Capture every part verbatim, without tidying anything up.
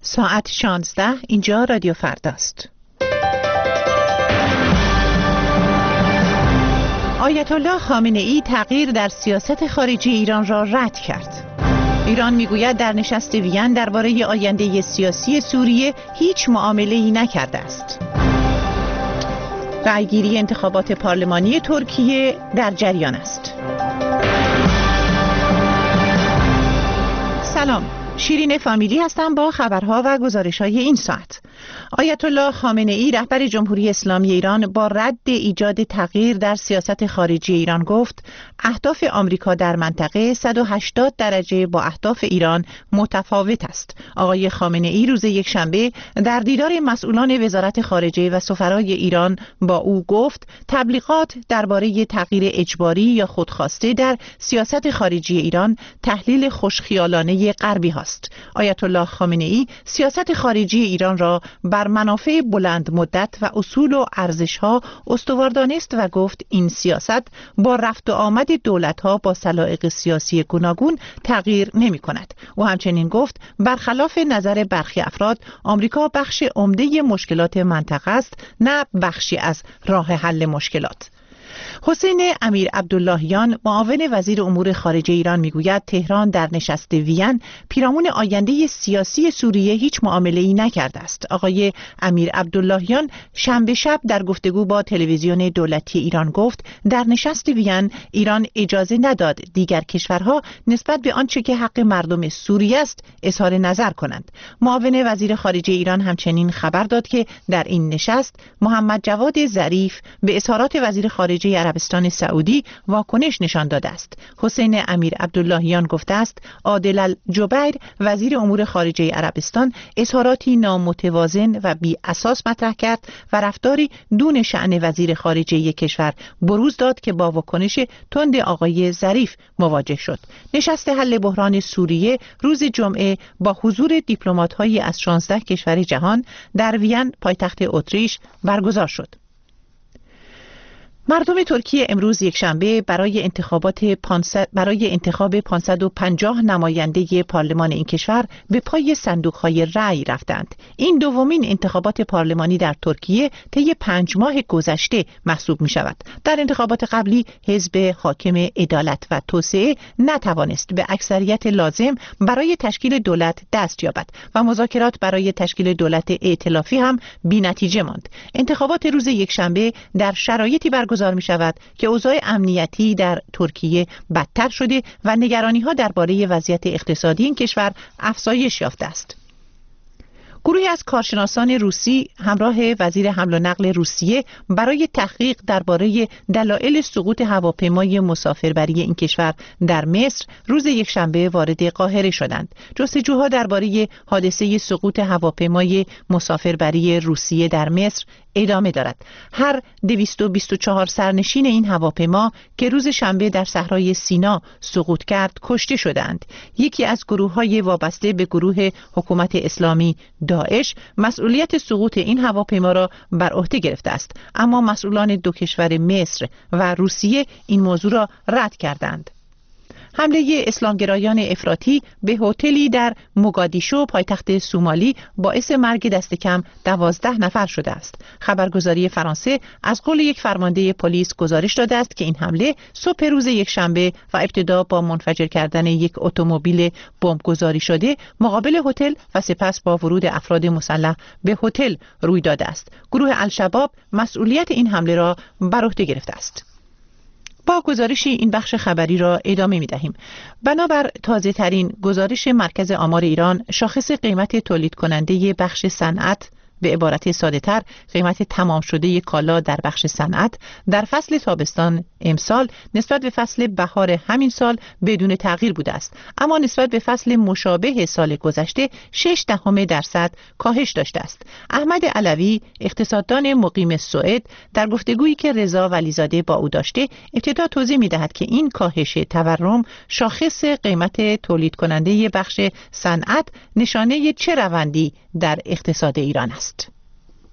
ساعت شانزده، اینجا رادیو فرداست. آیت الله خامنه ای تغییر در سیاست خارجی ایران را رد کرد. ایران میگوید در نشست وین درباره آینده سیاسی سوریه هیچ معامله‌ای نکرده است. رأیگیری انتخابات پارلمانی ترکیه در جریان است. سلام، شیرین فامیلی هستم با خبرها و گزارش‌های این ساعت. آیت الله خامنه ای رهبر جمهوری اسلامی ایران با رد ایجاد تغییر در سیاست خارجی ایران گفت اهداف آمریکا در منطقه صد و هشتاد درجه با اهداف ایران متفاوت است. آقای خامنه ای روز یکشنبه در دیدار مسئولان وزارت خارجه و سفرای ایران با او گفت تبلیغات درباره تغییر اجباری یا خودخواسته در سیاست خارجی ایران تحلیل خوشخیالانه غربی هاست. آیت الله خامنه ای سیاست خارجی ایران را بر منافع بلند مدت و اصول و ارزش‌ها استوار دانست و گفت این سیاست با رفت و آمد دولت‌ها با سلایق سیاسی گوناگون تغییر نمی‌کند. او همچنین گفت برخلاف نظر برخی افراد آمریکا بخش عمده مشکلات منطقه است، نه بخشی از راه حل مشکلات. حسین امیر عبداللهیان معاون وزیر امور خارجه ایران میگوید تهران در نشست وین پیرامون آینده سیاسی سوریه هیچ معامله‌ای نکرده است. آقای امیر عبداللهیان شنبه شب در گفتگو با تلویزیون دولتی ایران گفت در نشست وین ایران اجازه نداد دیگر کشورها نسبت به آنچه که حق مردم سوریه است اظهار نظر کنند. معاون وزیر خارجه ایران همچنین خبر داد که در این نشست محمد جواد ظریف به اظهارات وزیر خارجه عربستان سعودی واکنش نشان داده است. حسین امیر عبداللهیان گفته است عادل الجبیر وزیر امور خارجه عربستان اظهاراتی نامتوازن و بی اساس مطرح کرد و رفتاری دون شأن وزیر خارجه یک کشور بروز داد که با واکنش تند آقای ظریف مواجه شد. نشست حل بحران سوریه روز جمعه با حضور دیپلمات‌های از شانزده کشور جهان در وین پایتخت اتریش برگزار شد. مردم ترکیه امروز یکشنبه برای انتخابات پانصد برای انتخاب پانصد و پنجاه نماینده پارلمان این کشور به پای صندوق‌های رأی رفتند. این دومین انتخابات پارلمانی در ترکیه طی پنج ماه گذشته محسوب می‌شود. در انتخابات قبلی حزب حاکم عدالت و توسعه نتوانست به اکثریت لازم برای تشکیل دولت دست یابد و مذاکرات برای تشکیل دولت ائتلافی هم بی‌نتیجه ماند. انتخابات روز یکشنبه در شرایطی برگزار گذار می شود که اوضاع امنیتی در ترکیه بدتر شده و نگرانی‌ها درباره وضعیت اقتصادی این کشور افزایش یافته است. گروهی از کارشناسان روسی همراه وزیر حمل و نقل روسیه برای تحقیق درباره دلایل سقوط هواپیمای مسافربری این کشور در مصر روز یکشنبه وارد قاهره شدند. جستجوها درباره حادثه سقوط هواپیمای مسافربری روسیه در مصر ادامه دارد. هر دویست و بیست و چهار سرنشین این هواپیما که روز شنبه در صحرای سینا سقوط کرد کشته شدند. یکی از گروه‌های وابسته به گروه حکومت اسلامی داعش مسئولیت سقوط این هواپیما را بر عهده گرفته است، اما مسئولان دو کشور مصر و روسیه این موضوع را رد کردند. حمله اسلامگرایان افراطی به هتلی در موگادیشو پایتخت سومالی باعث مرگ دست کم دوازده نفر شده است. خبرگزاری فرانسه از قول یک فرمانده پلیس گزارش داده است که این حمله صبح روز یکشنبه و ابتدا با منفجر کردن یک اتومبیل بمبگذاری شده مقابل هتل و سپس با ورود افراد مسلح به هتل روی داده است. گروه الشباب مسئولیت این حمله را بر عهده گرفته است. با گزارشی این بخش خبری را ادامه می دهیم. بنابر تازه ترین گزارش مرکز آمار ایران، شاخص قیمت تولید کننده بخش صنعت به عبارت ساده تر قیمت تمام شده کالا در بخش صنعت در فصل تابستان امسال نسبت به فصل بهار همین سال بدون تغییر بوده است، اما نسبت به فصل مشابه سال گذشته شش دهم درصد کاهش داشته است. احمد علوی اقتصاددان مقیم سوئد در گفتگویی که رضا ولیزاده با او داشته ابتدا توضیح می‌دهد که این کاهش تورم شاخص قیمت تولید کننده بخش صنعت نشانه چه روندی در اقتصاد ایران است.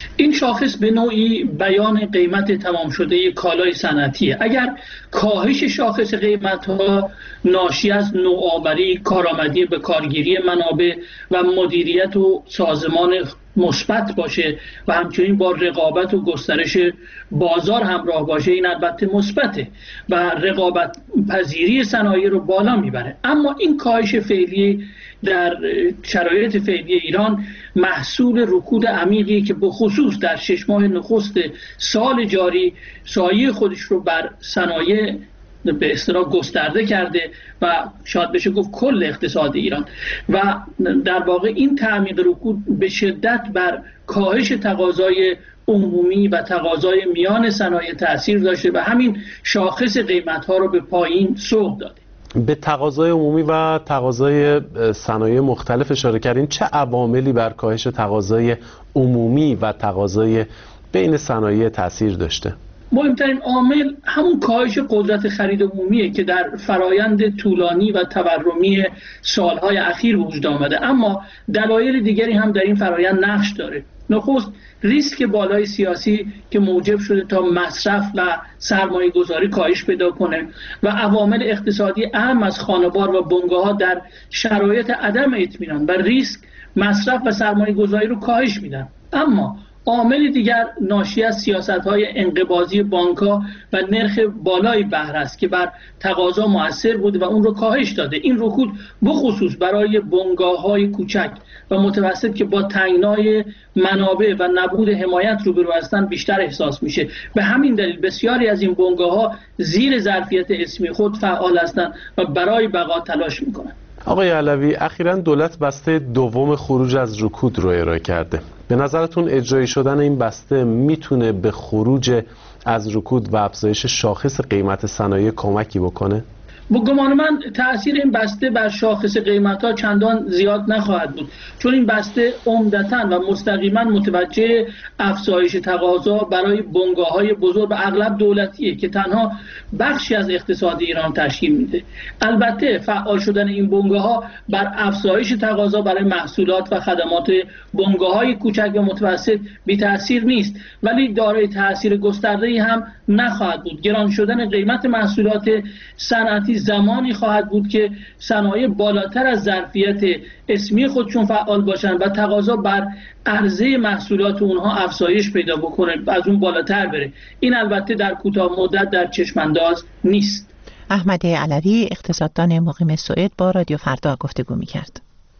این شاخص به نوعی بیان قیمت تمام شده کالای صنعتیه. اگر کاهش شاخص قیمت‌ها ناشی از نوآوری، کارآمدی به کارگیری منابع و مدیریت و سازمان مثبت باشه و همچنین با رقابت و گسترش بازار همراه باشه، این البته مثبته و رقابت پذیری صنایع رو بالا میبره. اما این کاهش فعلی در شرایط فعلی ایران محصول رکود عمیقی که به خصوص در شش ماه نخست سال جاری سایه خودش رو بر صنایع به اصطلاح گسترده کرده و شاید بشه گفت کل اقتصاد ایران، و در واقع این تعمیق رکود به شدت بر کاهش تقاضای عمومی و تقاضای میان صنایع تأثیر داشته و همین شاخص قیمت‌ها رو به پایین سوق داده. به تقاضای عمومی و تقاضای صنایع مختلف اشاره کردین. چه عواملی بر کاهش تقاضای عمومی و تقاضای بین صنایع تأثیر داشته؟ مهمترین عامل همون کاهش قدرت خرید عمومیه که در فرایند طولانی و تورمی سالهای اخیر وجود آمده، اما دلایل دیگری هم در این فرایند نقش داره. نخست ریسک بالای سیاسی که موجب شده تا مصرف و سرمایه گذاری کاهش پیدا کنه و عوامل اقتصادی اهم از خانوار و بنگاه‌ها در شرایط عدم اطمینان و ریسک مصرف و سرمایه گذاری رو کاهش میدن. اما عامل دیگر ناشی از سیاست‌های انقباضی بانک‌ها و نرخ بالای بهره است که بر تقاضا مؤثر بوده و اون رو کاهش داده. این رکود بخصوص برای بنگاه‌های کوچک و متوسط که با تنگنای منابع و نبود حمایت روبرو هستند بیشتر احساس میشه. به همین دلیل بسیاری از این بنگاه‌ها زیر ظرفیت اسمی خود فعال هستند و برای بقا تلاش میکنند. آقای علوی، اخیراً دولت بسته دوم خروج از رکود رو ارائه کرده. به نظرتون اجرایی شدن این بسته میتونه به خروج از رکود و افزایش شاخص قیمت صنایع کمکی بکنه؟ با گمان من تأثیر این بسته بر شاخص قیمت‌ها چندان زیاد نخواهد بود، چون این بسته عمدتاً و مستقیما متوجه افزایش تقاضا برای بنگاه‌های بزرگ و اغلب دولتیه که تنها بخشی از اقتصاد ایران تشکیل میده. البته فعال شدن این بنگاه‌ها بر افزایش تقاضا برای محصولات و خدمات بنگاه‌های کوچک و متوسط بی تأثیر نیست، ولی دارای تأثیر گسترده‌ای هم نخواهد بود. گران شدن قیمت محصولات صنعتی زمانی خواهد بود که صنایع بالاتر از ظرفیت اسمی خودشون فعال باشن و تقاضا بر عرضه محصولات اونها افزایش پیدا بکنه، از اون بالاتر بره. این البته در کوتاه مدت در چشمانداز نیست. احمد علوی، اقتصاددان مقیم سوئد، با رادیو فردا گفتگو می‌کرد.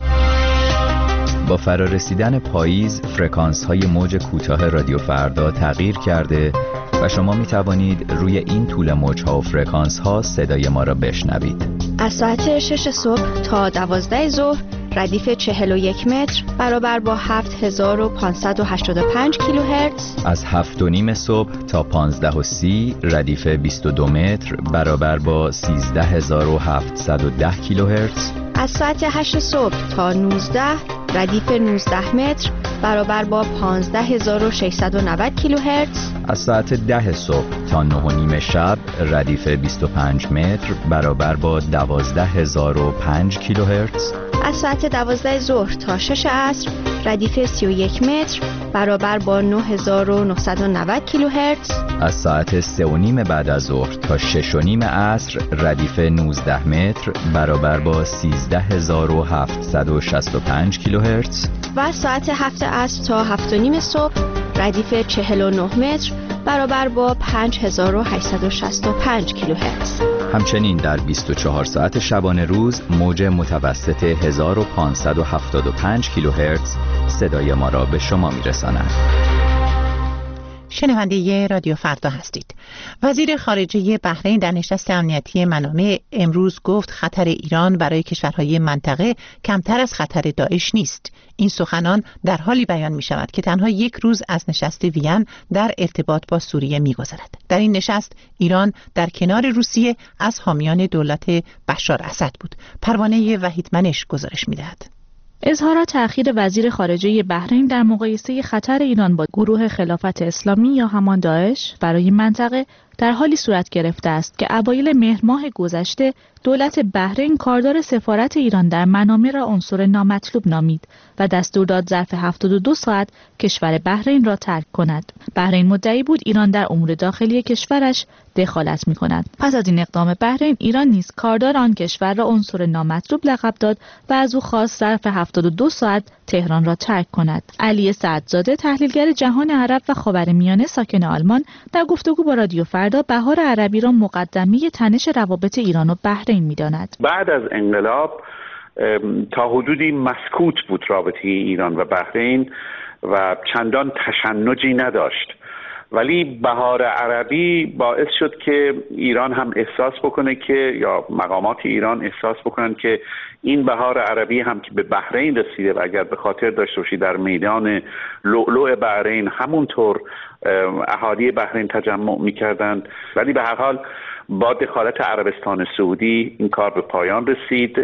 با فرارسیدن پاییز فرکانس های موج کوتاه رادیو فردا تغییر کرده و شما می توانید روی این طول موج ها و فرکانس ها صدای ما را بشنوید. از ساعت شش صبح تا دوازده ظهر ردیف چهل و یک متر برابر با هفت هزار و پانصد و هشتاد و پنج کیلوهرتز. از هفت و نیم صبح تا پانزده و سی ردیف بیست و دو متر برابر با سیزده هزار و هفتصد و ده کیلوهرتز. از ساعت هشت صبح تا نوزده ردیف نوزده متر برابر با پانزده هزار و ششصد و نود کیلوهرتز. از ساعت ده صبح تا نه و نیم شب ردیف بیست و پنج متر برابر با دوازده هزار و پنج کیلوهرتز. از ساعت دوازده ظهر تا شش عصر ردیف سی و یک متر برابر با نه هزار و نهصد و نود کیلوهرتز. از ساعت سه و نیم بعد از ظهر تا شش و نیم عصر ردیف نوزده متر برابر با سیزده هزار و هفتصد و شصت و پنج کیلوهرتز. و از ساعت هفت عصر تا هفت و نیم صبح ردیف چهل و نه متر برابر با پنج هزار و هشتصد و شصت و پنج کیلوهرتز. همچنین در بیست و چهار ساعت شبانه روز موج متوسط هزار و پانصد و هفتاد و پنج کیلوهرتز صدای ما را به شما می‌رساند. شنونده رادیو فردا هستید. وزیر خارجه بحرین در نشست امنیتی منامه امروز گفت خطر ایران برای کشورهای منطقه کمتر از خطر داعش نیست. این سخنان در حالی بیان می شود که تنها یک روز از نشست وین در ارتباط با سوریه می گذرد. در این نشست ایران در کنار روسیه از حامیان دولت بشار اسد بود. پروانه وحیدمنش گزارش می دهد. اظهارات تأخیر وزیر خارجه بحرین در مقایسه خطر ایران با گروه خلافت اسلامی یا همان داعش برای منطقه در حالی صورت گرفته است که اوایل مهر ماه گذشته دولت بحرین کاردار سفارت ایران در منامه را عنصر نامطلوب نامید و دستور داد ظرف هفتاد و دو ساعت کشور بحرین را ترک کند. بحرین مدعی بود ایران در امور داخلی کشورش دخالت می کند. پس از این اقدام بحرین، ایران نیز کاردار آن کشور را عنصر نامطلوب لقب داد و از او خواست ظرف هفتاد و دو ساعت تهران را ترک کند. علی سعدزاده، تحلیلگر جهان عرب و خاورمیانه ساکن آلمان، در گفتگو با رادیو فردا بهار عربی را مقدمه تنش روابط ایران و بحرین می‌داند. بعد از انقلاب تا حدودی مسکوت بود رابطه ایران و بحرین و چندان تشنجی نداشت، ولی بهار عربی باعث شد که ایران هم احساس بکنه که یا مقامات ایران احساس بکنن که این بهار عربی هم که به بحرین رسیده و اگر به خاطر داشته باشی در میدان لؤلؤ بحرین همونطور اهالی بحرین تجمع میکردند، ولی به هر حال با دخالت عربستان سعودی این کار به پایان رسید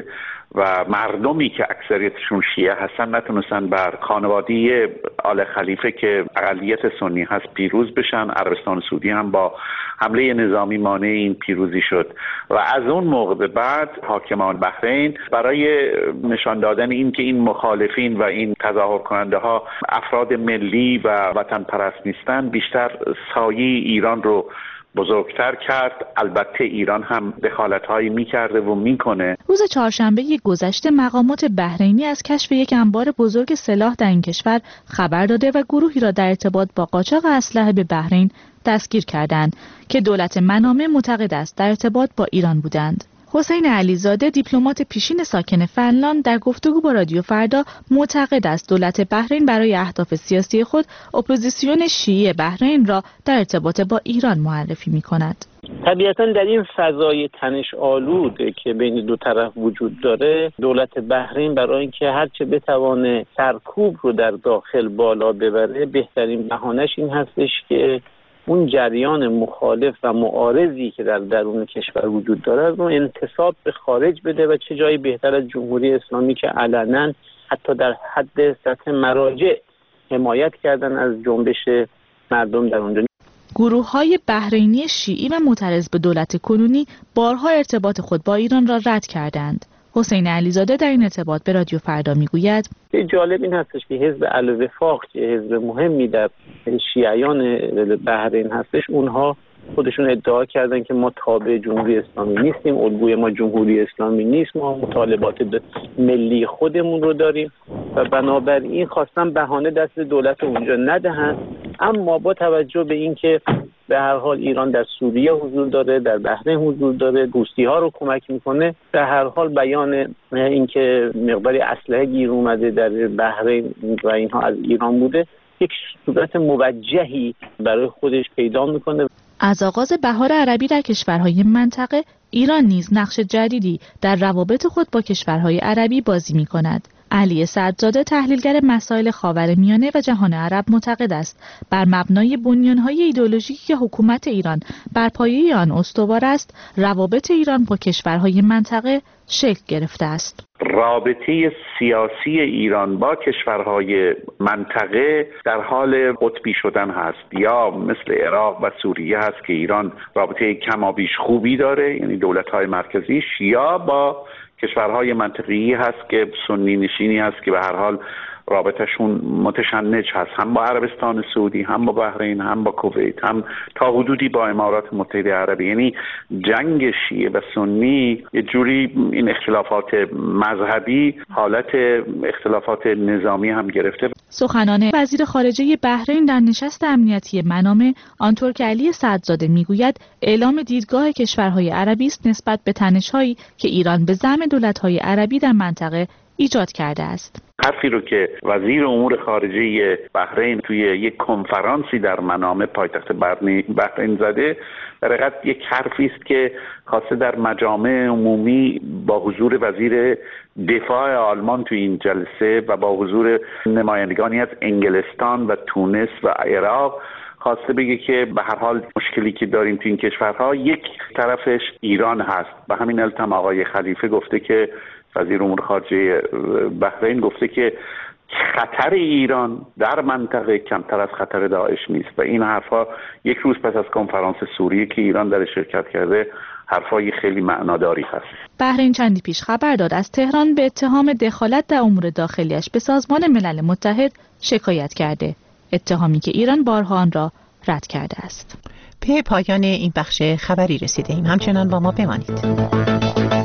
و مردمی که اکثریتشون شیعه هستن نتونستن بر خانواده آل خلیفه که اقلیت سنی هست پیروز بشن. عربستان سعودی هم با حمله نظامی مانع این پیروزی شد و از اون موقع به بعد حاکمان بحرین برای نشان دادن این که این مخالفین و این تظاهر کننده ها افراد ملی و وطن پرست نیستن، بیشتر سایه ایران رو بزرگتر کرد. البته ایران هم دخالت‌هایی می‌کرده و می‌کنه. روز چهارشنبه گذشته مقامات بحرینی از کشف یک انبار بزرگ سلاح در این کشور خبر داده و گروهی را در ارتباط با قاچاق اسلحه به بحرین دستگیر کردند که دولت منامه معتقد است در ارتباط با ایران بودند. حسین علیزاده، دیپلمات پیشین ساکن فنلاند، در گفتگو با رادیو فردا معتقد است دولت بحرین برای اهداف سیاسی خود اپوزیسیون شیعی بحرین را در ارتباط با ایران معرفی می‌کند. طبیعتاً در این فضای تنش آلود که بین دو طرف وجود داره، دولت بحرین برای اینکه هرچه بتوانه سرکوب رو در داخل بالا ببره، بهترین بهانه‌اش این هستش که اون جریان مخالف و معارضی که در درون کشور وجود داره رو انتصاب به خارج بده و چه جایی بهتر از جمهوری اسلامی که علنا حتی در حد سطح مراجع حمایت کردن از جنبش مردم در اونجا. گروه‌های بحرینی شیعی و معترض به دولت کنونی بارها ارتباط خود با ایران را رد کردند. حسین علیزاده در این ارتباط به رادیو فردا میگوید جالب این هستش که حزب الوفاق که حزب مهمی در شیعیان بحرین هستش، اونها خودشون ادعا کردن که ما تابع جمهوری اسلامی نیستیم، الگوی ما جمهوری اسلامی نیست، ما مطالبات ملی خودمون رو داریم و بنابراین خواستن بهانه دست دولت اونجا ندهن. اما با توجه به اینکه به هر حال ایران در سوریه حضور داره، در بحرین حضور داره، دوستی ها رو کمک میکنه، به هر حال بیان اینکه مقداری اسلحه گیر اومده در بحرین و اینها از ایران بوده یک صورت موجهی برای خودش پیدا میکنه. از آغاز بهار عربی در کشورهای منطقه، ایران نیز نقش جدیدی در روابط خود با کشورهای عربی بازی میکند. علی سعدزاده، تحلیلگر مسائل خاورمیانه و جهان عرب، معتقد است بر مبنای بنیان‌های ایدئولوژیکی که حکومت ایران بر پایه آن استوار است، روابط ایران با کشورهای منطقه شکل گرفته است. رابطه سیاسی ایران با کشورهای منطقه در حال قطبی شدن هست، یا مثل عراق و سوریه هست که ایران رابطه کمابیش خوبی داره، یعنی دولت‌های مرکزیش، یا با کشورهای منطقه‌ای هست که سنی نشینی هست که به هر حال رابطشون متشنج هست، هم با عربستان سعودی، هم با بحرین، هم با کویت، هم تا حدودی با امارات متحده عربی. یعنی جنگ شیعه و سنی یه جوری این اختلافات مذهبی حالت اختلافات نظامی هم گرفته. سخنان وزیر خارجه بحرین در نشست امنیتی منامه، آنطور که علی سعدزاده میگوید، اعلام دیدگاه کشورهای عربی است نسبت به تنش‌هایی که ایران به زعم دولت‌های عربی در منطقه ایجاد کرده است. حرفی رو که وزیر امور خارجه بحرین توی یک کنفرانسی در منامه پایتخت بحرین زده، در حقیقت یک حرفی است که خاصه در مجامع عمومی با حضور وزیر دفاع آلمان توی این جلسه و با حضور نمایندگانی از انگلستان و تونس و عراق خواسته بگه که به هر حال مشکلی که داریم توی این کشورها یک طرفش ایران هست. به همین علت هم آقای خلیفه گفته که وزیر امور خارجه بحرین گفته که خطر ایران در منطقه کمتر از خطر داعش نیست و این حرفا یک روز پس از کنفرانس سوریه که ایران در شرکت کرده حرفای خیلی معناداری هست. بحرین چندی پیش خبر داد از تهران به اتهام دخالت در امور داخلیش به سازمان ملل متحد شکایت کرده، اتهامی که ایران بارها آن را رد کرده است. به پایان این بخش خبری رسیده ایم. همچنان با ما بمانید.